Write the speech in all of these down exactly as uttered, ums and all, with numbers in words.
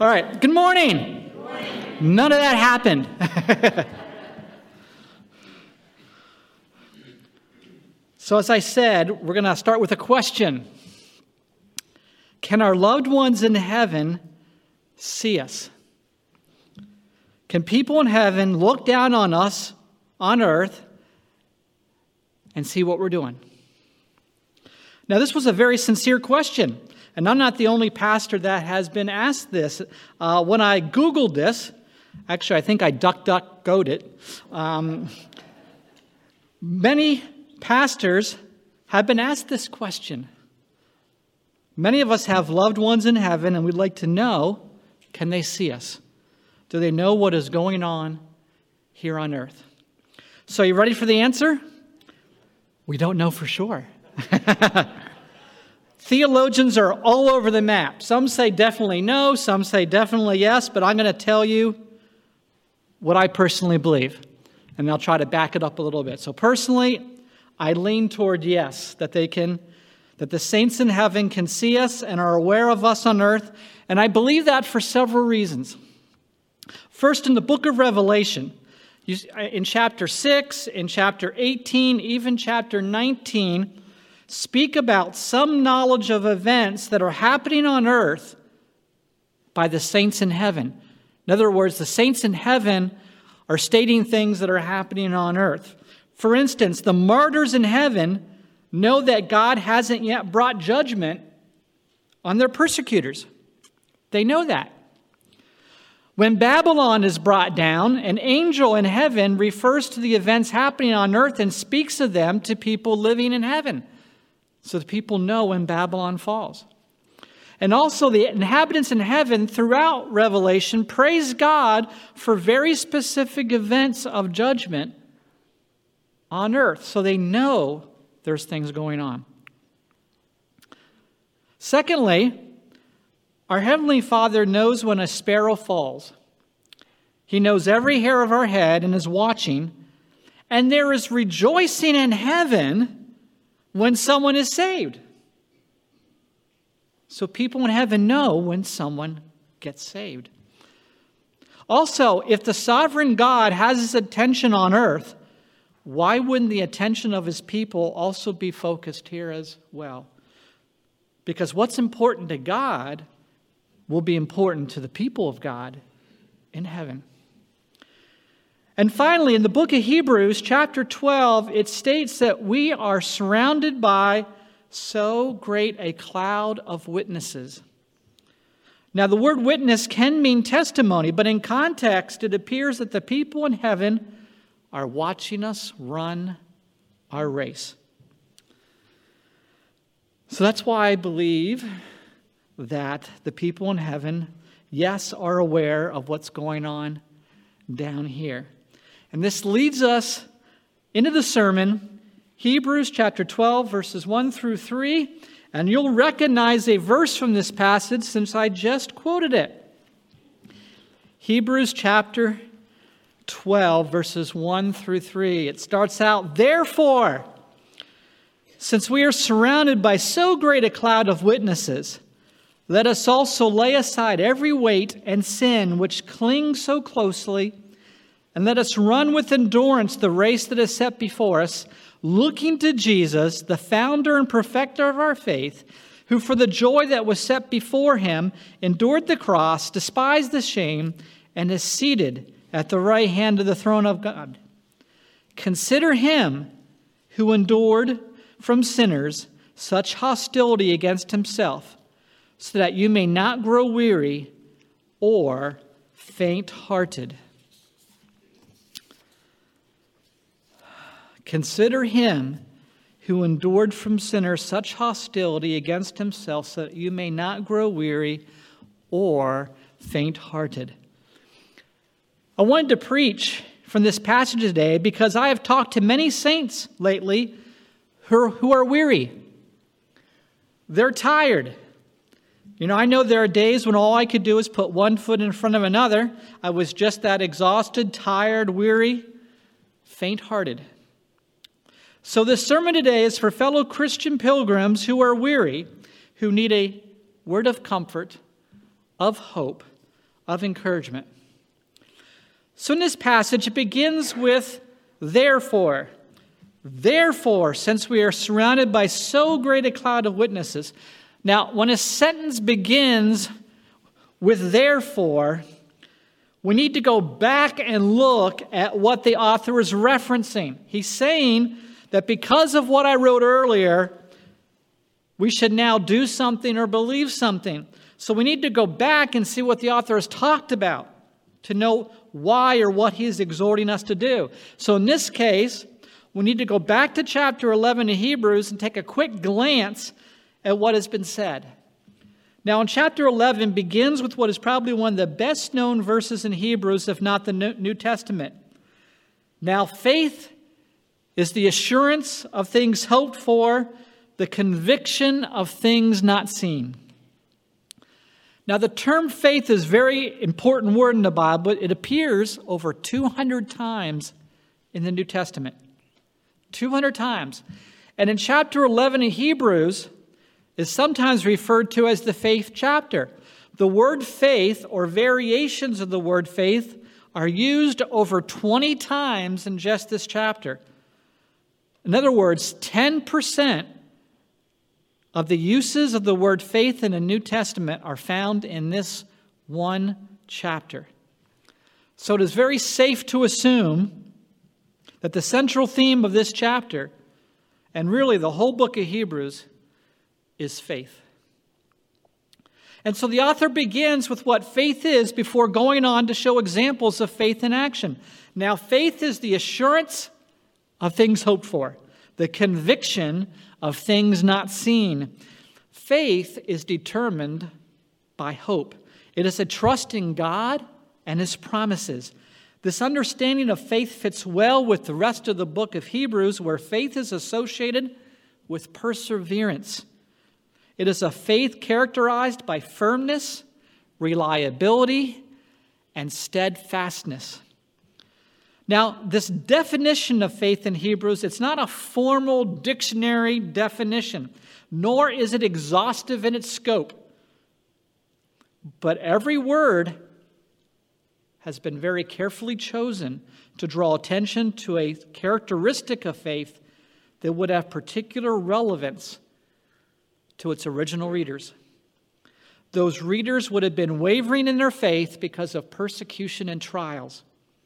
All right, good morning. Good morning. None of that happened. So as I said, we're going to start with a question. Can our loved ones in heaven see us? Can people in heaven look down on us on earth and see what we're doing? Now, this was a very sincere question, and I'm not the only pastor that has been asked this. Uh, when I Googled this, actually, I think I DuckDuckGo'd it, um, many pastors have been asked this question. Many of us have loved ones in heaven, and we'd like to know, can they see us? Do they know what is going on here on earth? So, you ready for the answer? We don't know for sure. Theologians are all over the map. Some say definitely no, some say definitely yes, but I'm going to tell you what I personally believe, and I'll try to back it up a little bit. So personally, I lean toward yes, that they can, that the saints in heaven can see us and are aware of us on earth, and I believe that for several reasons. First, in the book of Revelation, you, in chapter six, in chapter eighteen, even chapter nineteen, speak about some knowledge of events that are happening on earth by the saints in heaven. In other words, the saints in heaven are stating things that are happening on earth. For instance, the martyrs in heaven know that God hasn't yet brought judgment on their persecutors. They know that. When Babylon is brought down, an angel in heaven refers to the events happening on earth and speaks of them to people living in heaven. So the people know when Babylon falls. And also the inhabitants in heaven throughout Revelation praise God for very specific events of judgment on earth. So they know there's things going on. Secondly, our Heavenly Father knows when a sparrow falls. He knows every hair of our head and is watching. And there is rejoicing in heaven when someone is saved. So people in heaven know when someone gets saved. Also, if the sovereign God has his attention on earth, why wouldn't the attention of his people also be focused here as well? Because what's important to God will be important to the people of God in heaven. And finally, in the book of Hebrews, chapter twelve, it states that we are surrounded by so great a cloud of witnesses. Now, the word witness can mean testimony, but in context, it appears that the people in heaven are watching us run our race. So that's why I believe that the people in heaven, yes, are aware of what's going on down here. And this leads us into the sermon, Hebrews chapter twelve, verses one through three. And you'll recognize a verse from this passage since I just quoted it. Hebrews chapter twelve, verses one through three. It starts out, "Therefore, since we are surrounded by so great a cloud of witnesses, let us also lay aside every weight and sin which clings so closely, and let us run with endurance the race that is set before us, looking to Jesus, the founder and perfecter of our faith, who for the joy that was set before him endured the cross, despised the shame, and is seated at the right hand of the throne of God. Consider him who endured from sinners such hostility against himself, so that you may not grow weary or faint-hearted. Consider him who endured from sinners such hostility against himself, so that you may not grow weary or faint-hearted." I wanted to preach from this passage today because I have talked to many saints lately who are weary. They're tired. You know, I know there are days when all I could do is put one foot in front of another. I was just that exhausted, tired, weary, faint-hearted. So this sermon today is for fellow Christian pilgrims who are weary, who need a word of comfort, of hope, of encouragement. So in this passage, it begins with therefore. Therefore, since we are surrounded by so great a cloud of witnesses. Now, when a sentence begins with therefore, we need to go back and look at what the author is referencing. He's saying that because of what I wrote earlier, we should now do something or believe something. So we need to go back and see what the author has talked about to know why or what he is exhorting us to do. So in this case, we need to go back to chapter eleven of Hebrews and take a quick glance at what has been said. Now, in chapter eleven begins with what is probably one of the best known verses in Hebrews, if not the New Testament. Now, faith is the assurance of things hoped for, the conviction of things not seen. Now, the term faith is a very important word in the Bible. It appears over two hundred times in the New Testament. two hundred times. And in chapter eleven of Hebrews is sometimes referred to as the faith chapter. The word faith, or variations of the word faith, are used over twenty times in just this chapter. In other words, ten percent of the uses of the word faith in the New Testament are found in this one chapter. So it is very safe to assume that the central theme of this chapter, and really the whole book of Hebrews, is faith. And so the author begins with what faith is before going on to show examples of faith in action. Now, faith is the assurance of things hoped for, the conviction of things not seen. Faith is determined by hope. It is a trust in God and His promises. This understanding of faith fits well with the rest of the book of Hebrews, where faith is associated with perseverance. It is a faith characterized by firmness, reliability, and steadfastness. Now, this definition of faith in Hebrews, it's not a formal dictionary definition, nor is it exhaustive in its scope. But every word has been very carefully chosen to draw attention to a characteristic of faith that would have particular relevance to its original readers. Those readers would have been wavering in their faith because of persecution and trials.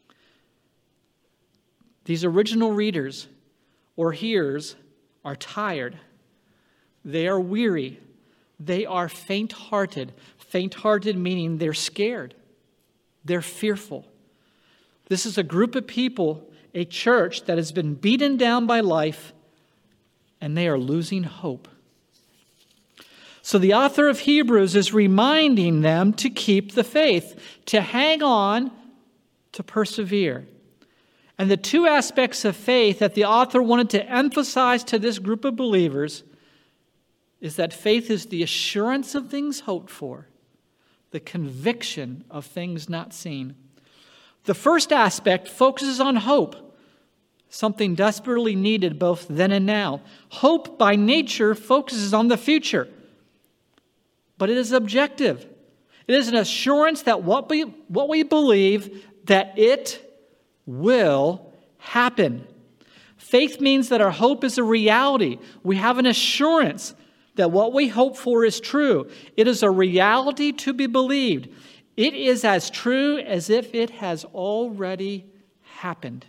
These original readers or hearers are tired. They are weary. They are faint-hearted. Faint-hearted meaning they're scared. They're fearful. This is a group of people, a church that has been beaten down by life, and they are losing hope. So the author of Hebrews is reminding them to keep the faith, to hang on, to persevere. And the two aspects of faith that the author wanted to emphasize to this group of believers is that faith is the assurance of things hoped for, the conviction of things not seen. The first aspect focuses on hope, something desperately needed both then and now. Hope by nature focuses on the future, but it is objective. It is an assurance that what we, what we believe, that it will happen. Faith means that our hope is a reality. We have an assurance that what we hope for is true. It is a reality to be believed. It is as true as if it has already happened.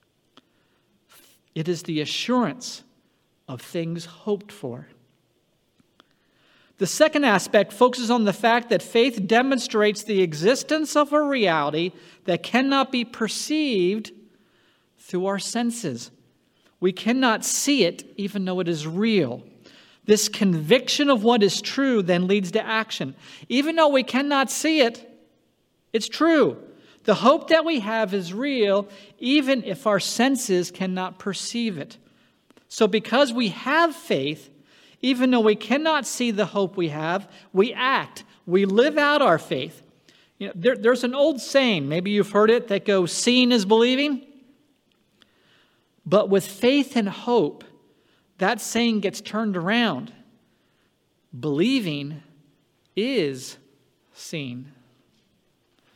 It is the assurance of things hoped for. The second aspect focuses on the fact that faith demonstrates the existence of a reality that cannot be perceived through our senses. We cannot see it even though it is real. This conviction of what is true then leads to action. Even though we cannot see it, it's true. The hope that we have is real, even if our senses cannot perceive it. So because we have faith, even though we cannot see the hope we have, we act. We live out our faith. You know, there, there's an old saying, maybe you've heard it, that goes, seeing is believing. But with faith and hope, that saying gets turned around. Believing is seen.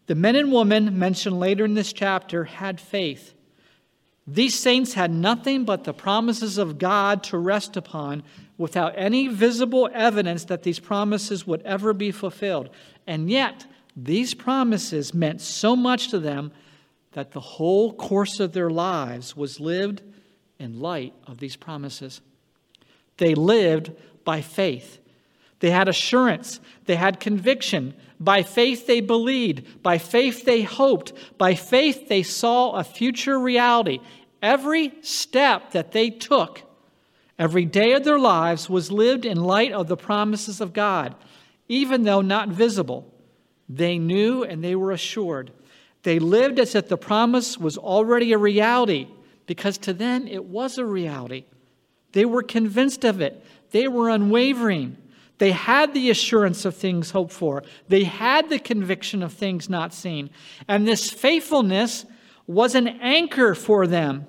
The men and women mentioned later in this chapter had faith. These saints had nothing but the promises of God to rest upon without any visible evidence that these promises would ever be fulfilled. And yet, these promises meant so much to them that the whole course of their lives was lived in light of these promises. They lived by faith. They had assurance. They had conviction. By faith they believed. By faith they hoped. By faith they saw a future reality. Every step that they took, every day of their lives, was lived in light of the promises of God. Even though not visible, they knew and they were assured. They lived as if the promise was already a reality, because to them it was a reality. They were convinced of it. They were unwavering. They had the assurance of things hoped for. They had the conviction of things not seen. And this faithfulness was an anchor for them.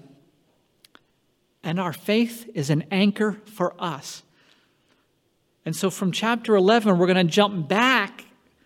And our faith is an anchor for us. And so from chapter eleven, we're going to jump back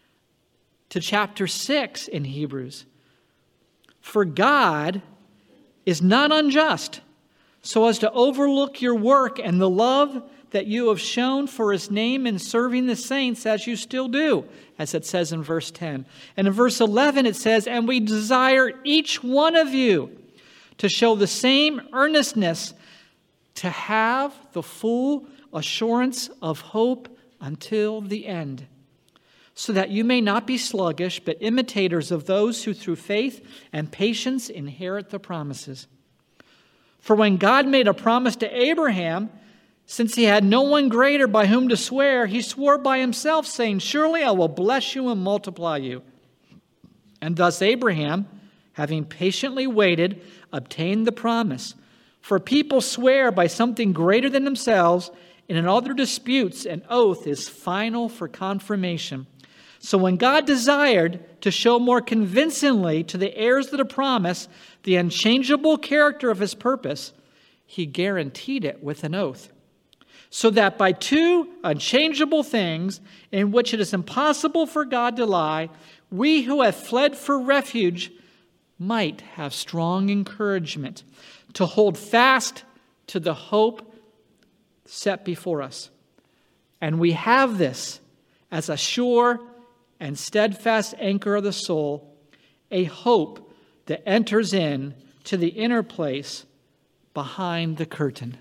to chapter six in Hebrews. For God is not unjust, so as to overlook your work and the love that you have shown for his name in serving the saints as you still do, as it says in verse ten. And in verse eleven it says, and we desire each one of you to show the same earnestness, to have the full assurance of hope until the end, so that you may not be sluggish, but imitators of those who through faith and patience inherit the promises. For when God made a promise to Abraham, since he had no one greater by whom to swear, he swore by himself, saying, surely I will bless you and multiply you. And thus Abraham, having patiently waited, obtained the promise. For people swear by something greater than themselves, and in all their disputes an oath is final for confirmation. So when God desired to show more convincingly to the heirs of the promise the unchangeable character of his purpose, he guaranteed it with an oath, so that by two unchangeable things in which it is impossible for God to lie, we who have fled for refuge might have strong encouragement to hold fast to the hope set before us. And we have this as a sure and steadfast anchor of the soul, a hope that enters in to the inner place behind the curtain.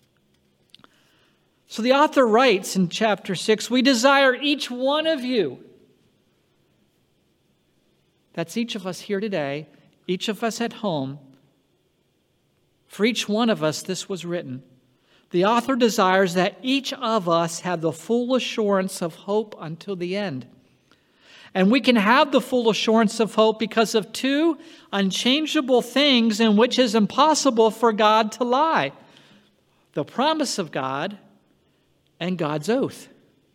So the author writes in chapter six, we desire each one of you. That's each of us here today, each of us at home. For each one of us, this was written. The author desires that each of us have the full assurance of hope until the end. And we can have the full assurance of hope because of two unchangeable things in which it is impossible for God to lie. The promise of God and God's oath.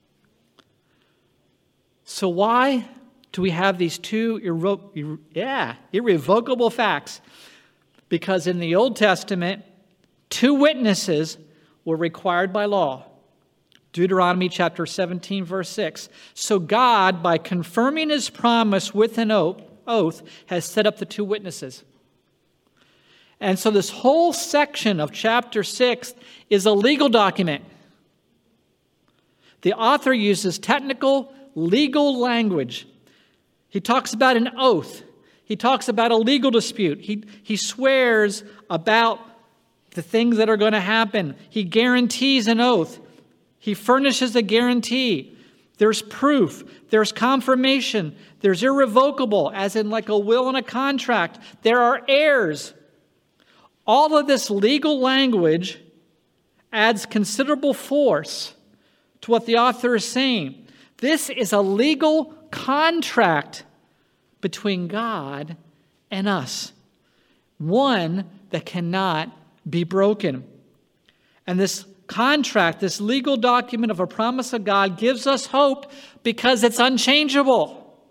So why do we have these two irre- irre- yeah, irrevocable facts? Because in the Old Testament, two witnesses were required by law. Deuteronomy chapter seventeen, verse six. So God, by confirming his promise with an oath, has set up the two witnesses. And so this whole section of chapter six is a legal document. The author uses technical, legal language. He talks about an oath. He talks about a legal dispute. He, he swears about the things that are going to happen. He guarantees an oath. He furnishes a guarantee. There's proof. There's confirmation. There's irrevocable, as in like a will and a contract. There are heirs. All of this legal language adds considerable force to what the author is saying. This is a legal contract between God and us, one that cannot be broken. And this contract, this legal document of a promise of God, gives us hope because it's unchangeable.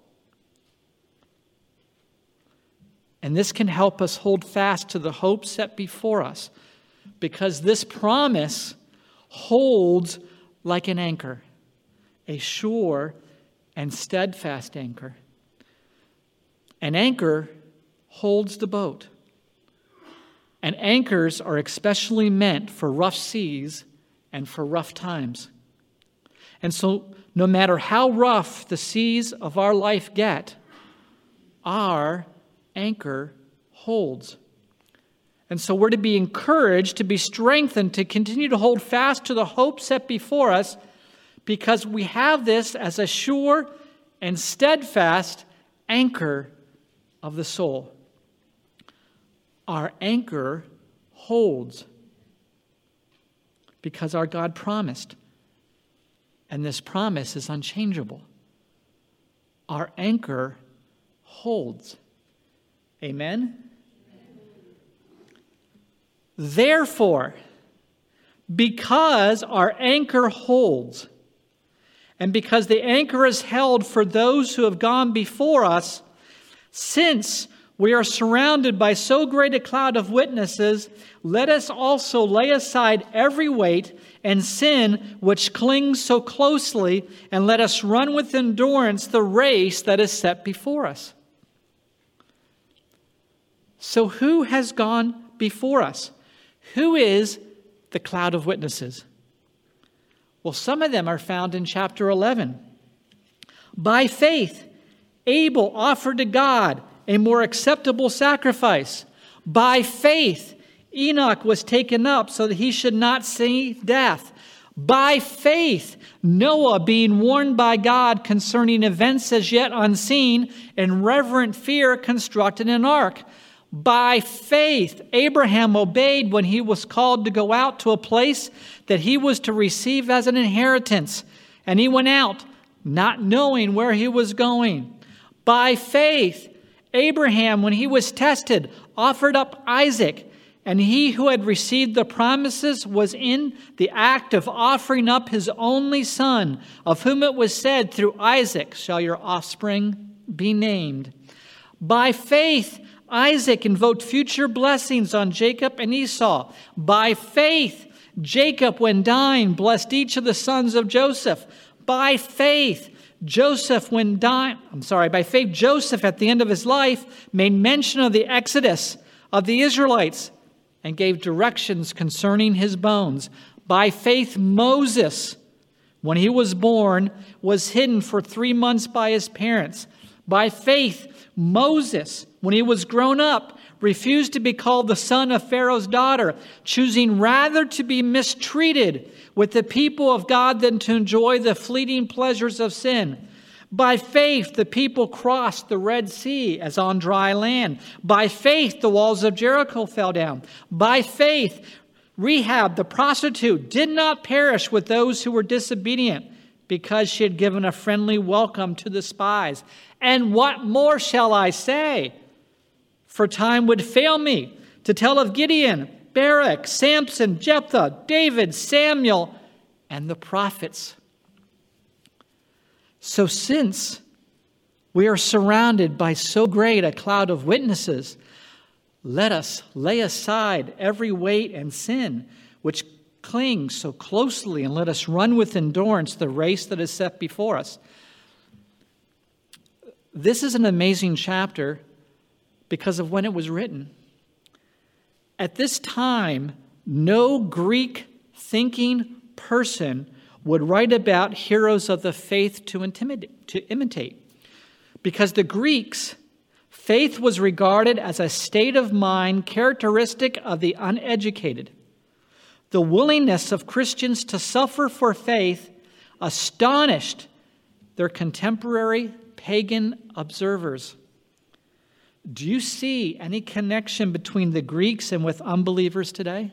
And this can help us hold fast to the hope set before us, because this promise holds like an anchor, a sure and steadfast anchor. An anchor holds the boat. And anchors are especially meant for rough seas and for rough times. And so no matter how rough the seas of our life get, our anchor holds. And so we're to be encouraged, to be strengthened, to continue to hold fast to the hope set before us, because we have this as a sure and steadfast anchor of the soul. Our anchor holds because our God promised, and this promise is unchangeable. Our anchor holds. Amen? Therefore, because our anchor holds, and because the anchor is held for those who have gone before us, since we are surrounded by so great a cloud of witnesses, let us also lay aside every weight and sin which clings so closely, and let us run with endurance the race that is set before us. So who has gone before us? Who is the cloud of witnesses? Well, some of them are found in chapter eleven. By faith, Abel offered to God a more acceptable sacrifice. By faith, Enoch was taken up so that he should not see death. By faith, Noah, being warned by God concerning events as yet unseen, in reverent fear constructed an ark. By faith, Abraham obeyed when he was called to go out to a place that he was to receive as an inheritance. And he went out, not knowing where he was going. By faith, Abraham, when he was tested, offered up Isaac, and he who had received the promises was in the act of offering up his only son, of whom it was said, through Isaac shall your offspring be named. By faith, Isaac invoked future blessings on Jacob and Esau. By faith, Jacob, when dying, blessed each of the sons of Joseph. By faith, Joseph, when dying, I'm sorry, by faith, Joseph, at the end of his life, made mention of the exodus of the Israelites and gave directions concerning his bones. By faith, Moses, when he was born, was hidden for three months by his parents. By faith, Moses, when he was grown up, refused to be called the son of Pharaoh's daughter, choosing rather to be mistreated with the people of God than to enjoy the fleeting pleasures of sin. By faith, the people crossed the Red Sea as on dry land. By faith, the walls of Jericho fell down. By faith, Rahab, the prostitute, did not perish with those who were disobedient, because she had given a friendly welcome to the spies. And what more shall I say? For time would fail me to tell of Gideon, Barak, Samson, Jephthah, David, Samuel, and the prophets. So since we are surrounded by so great a cloud of witnesses, let us lay aside every weight and sin which clings so closely, and let us run with endurance the race that is set before us. This is an amazing chapter because of when it was written. At this time, no Greek-thinking person would write about heroes of the faith to intimidate, to imitate. Because the Greeks, faith was regarded as a state of mind characteristic of the uneducated. The willingness of Christians to suffer for faith astonished their contemporary pagan observers. Do you see any connection between the Greeks and with unbelievers today?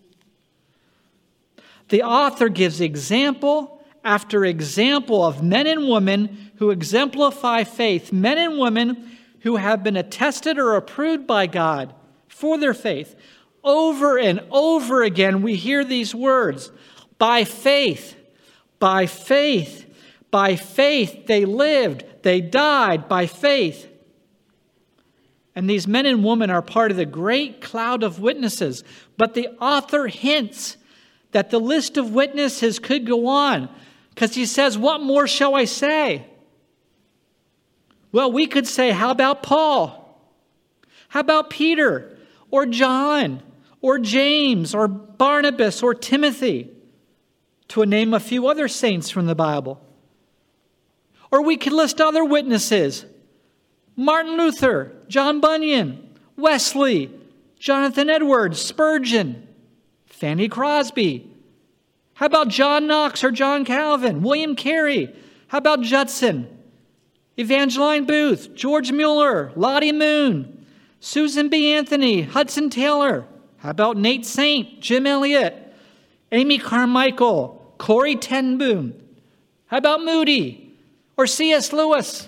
The author gives example after example of men and women who exemplify faith, men and women who have been attested or approved by God for their faith. Over and over again, we hear these words, by faith, by faith, by faith they lived, they died by faith. And these men and women are part of the great cloud of witnesses. But the author hints that the list of witnesses could go on, because he says, what more shall I say? Well, we could say, how about Paul? How about Peter or John or James or Barnabas or Timothy, to name a few other saints from the Bible? Or we could list other witnesses: Martin Luther, John Bunyan, Wesley, Jonathan Edwards, Spurgeon, Fanny Crosby. How about John Knox or John Calvin, William Carey? How about Judson, Evangeline Booth, George Mueller, Lottie Moon, Susan B. Anthony, Hudson Taylor? How about Nate Saint, Jim Elliott, Amy Carmichael, Corrie ten Boom? How about Moody or C S Lewis,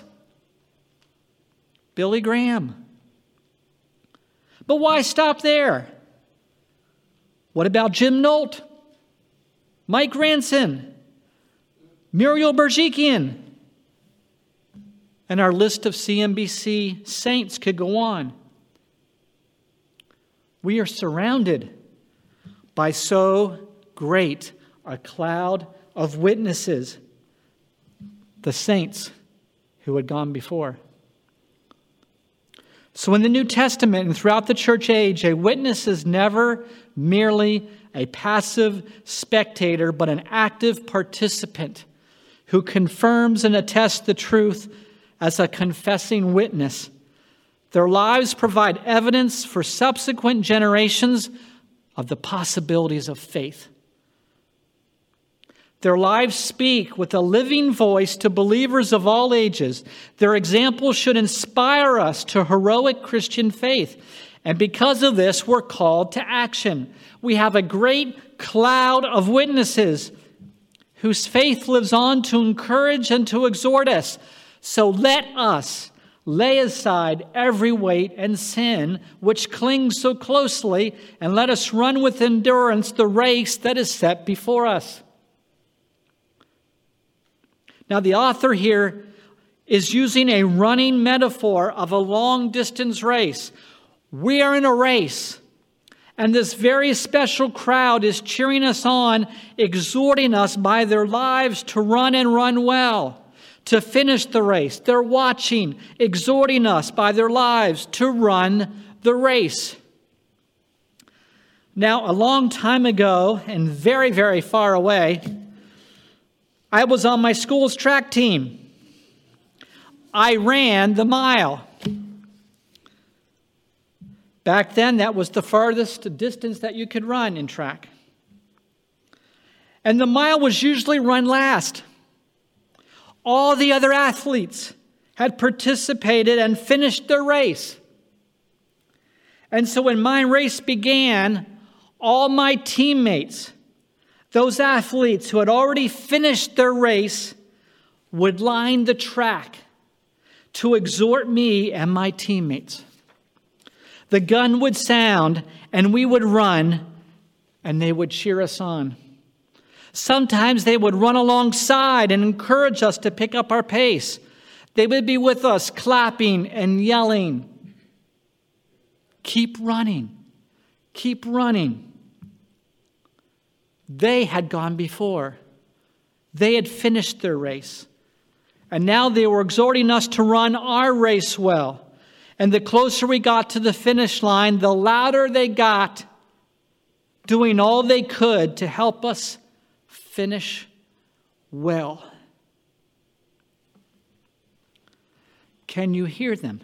Billy Graham? But why stop there? What about Jim Nolt, Mike Ranson, Muriel Berjikian? And our list of C M B C saints could go on. We are surrounded by so great a cloud of witnesses, the saints who had gone before. So in the New Testament and throughout the church age, a witness is never merely a passive spectator, but an active participant who confirms and attests the truth as a confessing witness. Their lives provide evidence for subsequent generations of the possibilities of faith. Their lives speak with a living voice to believers of all ages. Their example should inspire us to heroic Christian faith. And because of this, we're called to action. We have a great cloud of witnesses whose faith lives on to encourage and to exhort us. So let us lay aside every weight and sin which clings so closely, and let us run with endurance the race that is set before us. Now, the author here is using a running metaphor of a long-distance race. We are in a race, and this very special crowd is cheering us on, exhorting us by their lives to run and run well, to finish the race. They're watching, exhorting us by their lives to run the race. Now, a long time ago, and very, very far away, I was on my school's track team. I ran the mile. Back then, that was the farthest distance that you could run in track. And the mile was usually run last. All the other athletes had participated and finished their race. And so when my race began, all my teammates, those athletes who had already finished their race, would line the track to exhort me and my teammates. The gun would sound, and we would run, and they would cheer us on. Sometimes they would run alongside and encourage us to pick up our pace. They would be with us, clapping and yelling. Keep running. Keep running. They had gone before. They had finished their race. And now they were exhorting us to run our race well. And the closer we got to the finish line, the louder they got, doing all they could to help us finish well. Can you hear them?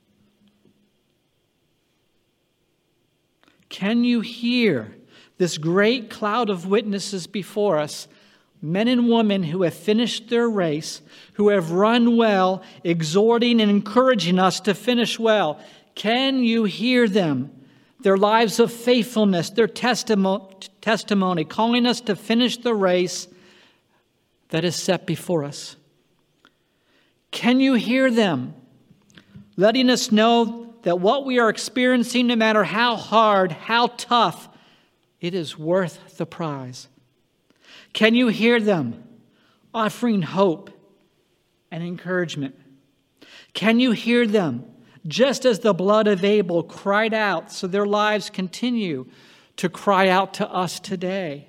Can you hear this great cloud of witnesses before us, men and women who have finished their race, who have run well, exhorting and encouraging us to finish well? Can you hear them? Their lives of faithfulness, their testimony, testimony, calling us to finish the race that is set before us. Can you hear them? Letting us know that what we are experiencing, no matter how hard, how tough, it is worth the prize. Can you hear them offering hope and encouragement? Can you hear them, just as the blood of Abel cried out, so their lives continue to cry out to us today?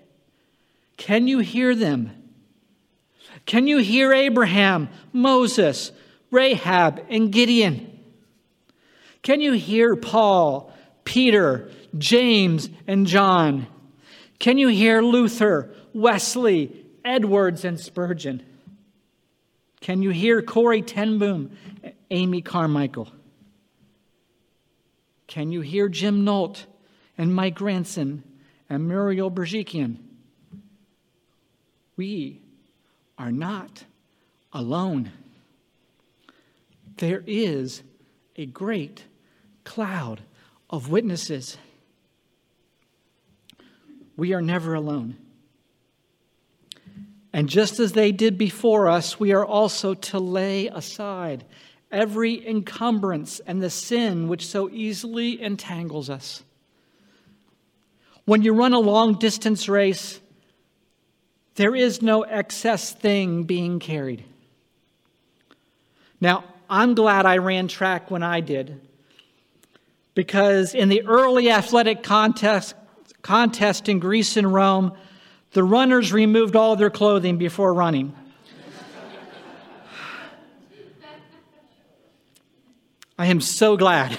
Can you hear them? Can you hear Abraham, Moses, Rahab and Gideon? Can you hear Paul, Peter, James, and John? Can you hear Luther, Wesley, Edwards, and Spurgeon? Can you hear Corrie ten Boom, Amy Carmichael? Can you hear Jim Nolt and Mike Granson and Muriel Berjikian? We are not alone. There is a great cloud of witnesses. We are never alone. And just as they did before us, we are also to lay aside every encumbrance and the sin which so easily entangles us. When you run a long-distance race, there is no excess thing being carried. Now, I'm glad I ran track when I did, because in the early athletic contest, contest in Greece and Rome, the runners removed all their clothing before running. I am so glad.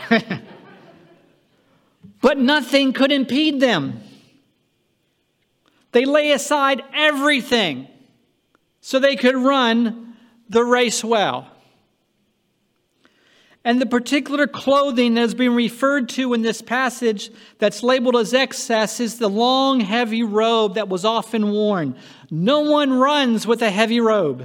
But nothing could impede them. They lay aside everything so they could run the race well. And the particular clothing that is being referred to in this passage that's labeled as excess is the long, heavy robe that was often worn. No one runs with a heavy robe.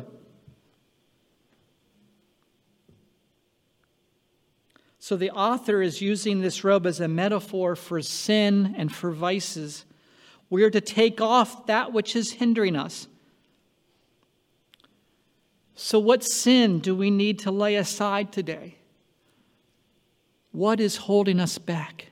So the author is using this robe as a metaphor for sin and for vices. We are to take off that which is hindering us. So what sin do we need to lay aside today? What is holding us back?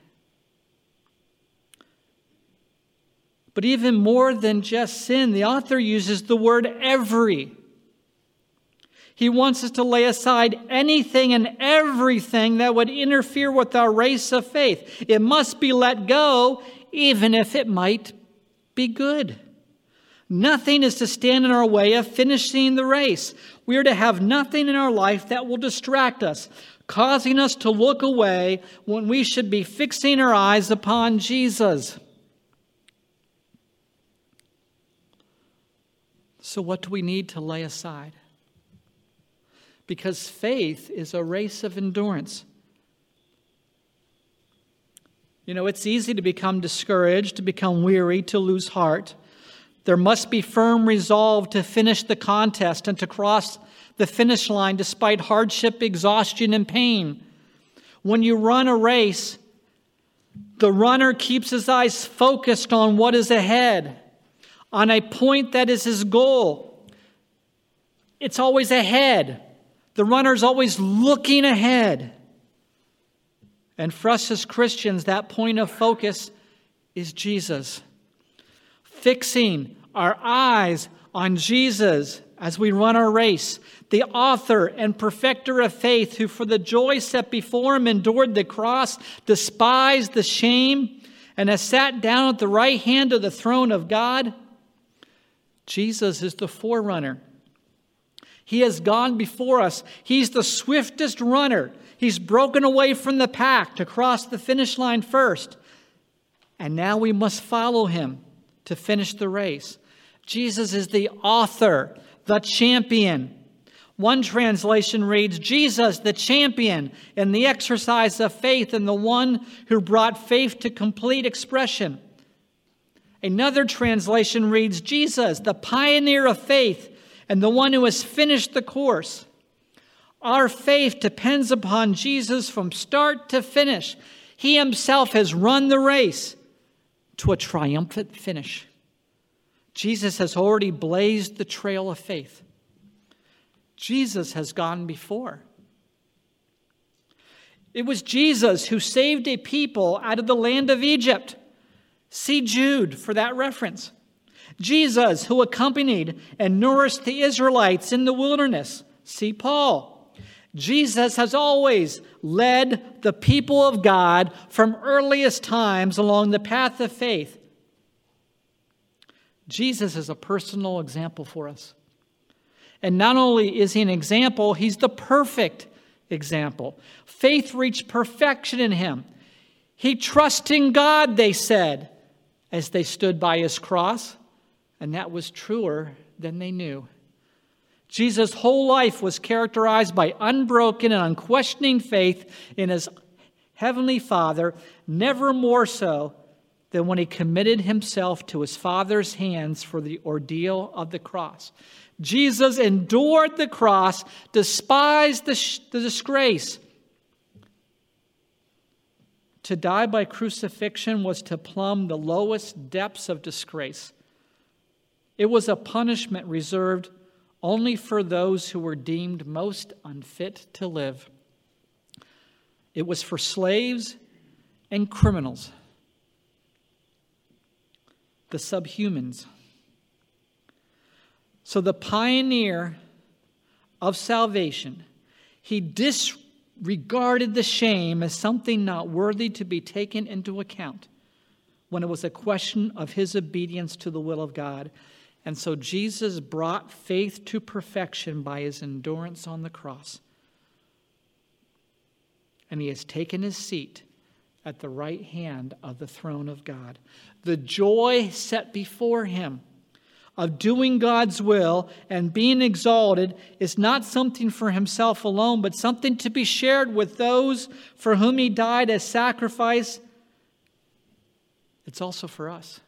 But even more than just sin, the author uses the word every. He wants us to lay aside anything and everything that would interfere with our race of faith. It must be let go, even if it might be good. Nothing is to stand in our way of finishing the race. We are to have nothing in our life that will distract us, causing us to look away when we should be fixing our eyes upon Jesus. So what do we need to lay aside? Because faith is a race of endurance. You know, it's easy to become discouraged, to become weary, to lose heart. There must be firm resolve to finish the contest and to cross the finish line despite hardship, exhaustion, and pain. When you run a race, the runner keeps his eyes focused on what is ahead, on a point that is his goal. It's always ahead. The runner's always looking ahead. And for us as Christians, that point of focus is Jesus. Fixing our eyes on Jesus as we run our race, the author and perfecter of faith, who for the joy set before him endured the cross, despised the shame, and has sat down at the right hand of the throne of God. Jesus is the forerunner. He has gone before us. He's the swiftest runner. He's broken away from the pack to cross the finish line first. And now we must follow him to finish the race. Jesus is the author, the champion. One translation reads, Jesus, the champion in the exercise of faith and the one who brought faith to complete expression. Another translation reads, Jesus, the pioneer of faith and the one who has finished the course. Our faith depends upon Jesus from start to finish. He himself has run the race to a triumphant finish. Jesus has already blazed the trail of faith. Jesus has gone before. It was Jesus who saved a people out of the land of Egypt. See Jude for that reference. Jesus who accompanied and nourished the Israelites in the wilderness. See Paul. Jesus has always led the people of God from earliest times along the path of faith. Jesus is a personal example for us. And not only is he an example, he's the perfect example. Faith reached perfection in him. He trusts in God, they said, as they stood by his cross. And that was truer than they knew. Jesus' whole life was characterized by unbroken and unquestioning faith in his heavenly Father, never more so than when he committed himself to his Father's hands for the ordeal of the cross. Jesus endured the cross, despised the, sh- the disgrace. To die by crucifixion was to plumb the lowest depths of disgrace. It was a punishment reserved only for those who were deemed most unfit to live. It was for slaves and criminals, the subhumans. So the pioneer of salvation, he disregarded the shame as something not worthy to be taken into account when it was a question of his obedience to the will of God. And so Jesus brought faith to perfection by his endurance on the cross. And he has taken his seat at the right hand of the throne of God. The joy set before him of doing God's will and being exalted is not something for himself alone, but something to be shared with those for whom he died as sacrifice. It's also for us.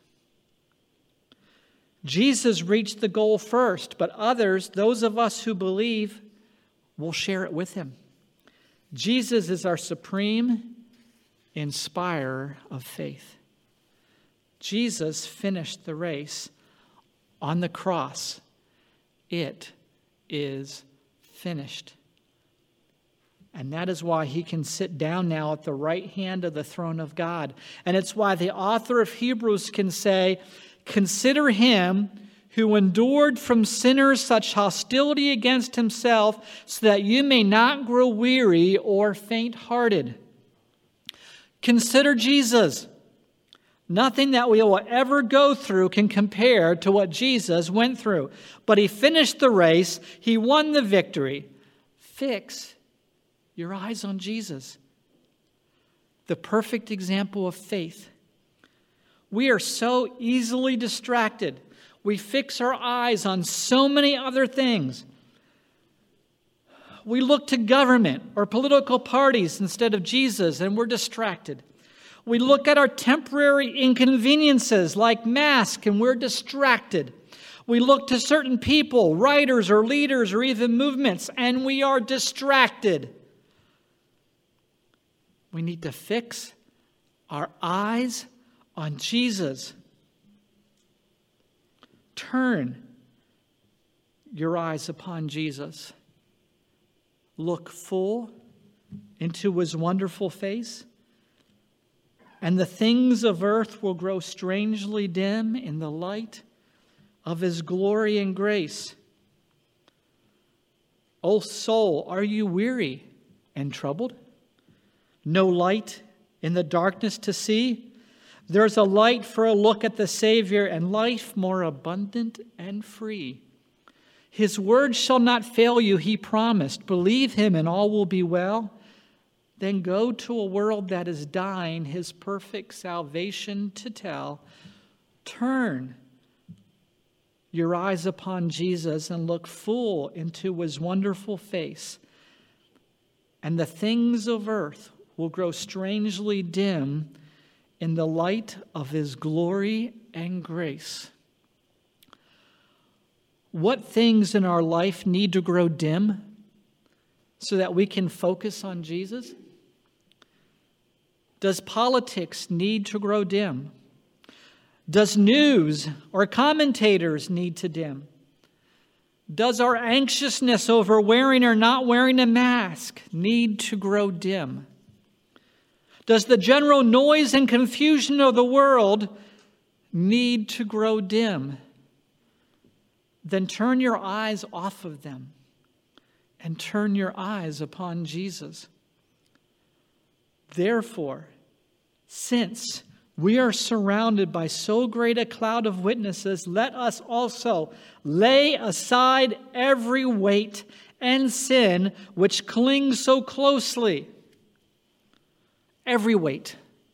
Jesus reached the goal first, but others, those of us who believe, will share it with him. Jesus is our supreme inspirer of faith. Jesus finished the race on the cross. It is finished. And that is why he can sit down now at the right hand of the throne of God. And it's why the author of Hebrews can say, "Consider him who endured from sinners such hostility against himself, so that you may not grow weary or faint-hearted." Consider Jesus. Nothing that we will ever go through can compare to what Jesus went through. But he finished the race. He won the victory. Fix your eyes on Jesus, the perfect example of faith. We are so easily distracted. We fix our eyes on so many other things. We look to government or political parties instead of Jesus, and we're distracted. We look at our temporary inconveniences like masks, and we're distracted. We look to certain people, writers or leaders or even movements, and we are distracted. We need to fix our eyes on Jesus. Turn your eyes upon Jesus. Look full into his wonderful face, and the things of earth will grow strangely dim in the light of his glory and grace. O soul, are you weary and troubled? No light in the darkness to see? There's a light for a look at the Savior, and life more abundant and free. His word shall not fail you, he promised. Believe him and all will be well. Then go to a world that is dying, his perfect salvation to tell. Turn your eyes upon Jesus and look full into his wonderful face. And the things of earth will grow strangely dim in the light of his glory and grace. What things in our life need to grow dim so that we can focus on Jesus? Does politics need to grow dim? Does news or commentators need to dim? Does our anxiousness over wearing or not wearing a mask need to grow dim? Does the general noise and confusion of the world need to grow dim? Then turn your eyes off of them and turn your eyes upon Jesus. Therefore, since we are surrounded by so great a cloud of witnesses, let us also lay aside every weight and sin which clings so closely. Every weight.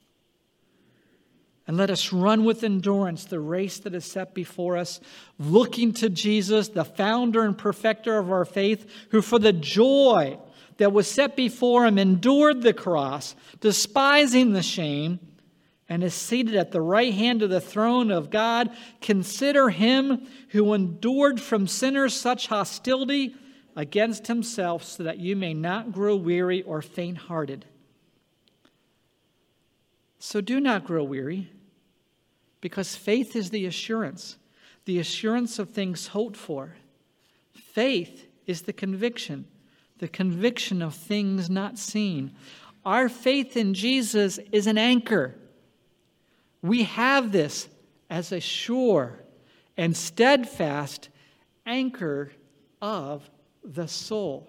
And let us run with endurance the race that is set before us, looking to Jesus, the founder and perfecter of our faith, who for the joy that was set before him endured the cross, despising the shame, and is seated at the right hand of the throne of God. Consider him who endured from sinners such hostility against himself, so that you may not grow weary or faint-hearted. So do not grow weary, because faith is the assurance, the assurance of things hoped for. Faith is the conviction, the conviction of things not seen. Our faith in Jesus is an anchor. We have this as a sure and steadfast anchor of the soul.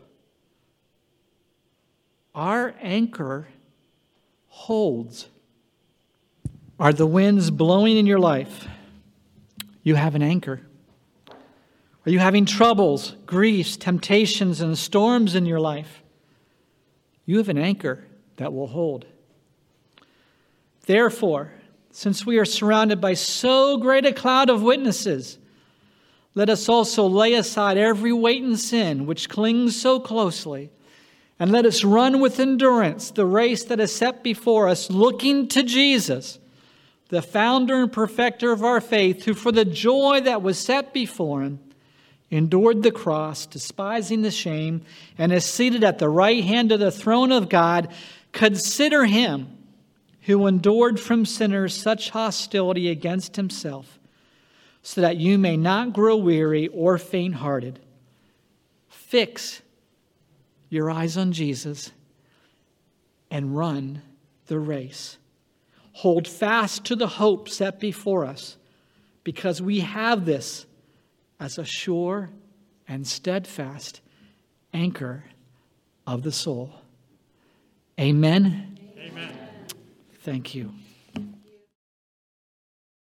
Our anchor holds. Are the winds blowing in your life? You have an anchor. Are you having troubles, griefs, temptations, and storms in your life? You have an anchor that will hold. Therefore, since we are surrounded by so great a cloud of witnesses, let us also lay aside every weight and sin which clings so closely, and let us run with endurance the race that is set before us, looking to Jesus, the founder and perfecter of our faith, who for the joy that was set before him endured the cross, despising the shame, and is seated at the right hand of the throne of God. Consider him who endured from sinners such hostility against himself, so that you may not grow weary or faint-hearted. Fix your eyes on Jesus and run the race. Hold fast to the hope set before us, because we have this as a sure and steadfast anchor of the soul. Amen. Amen. Thank you.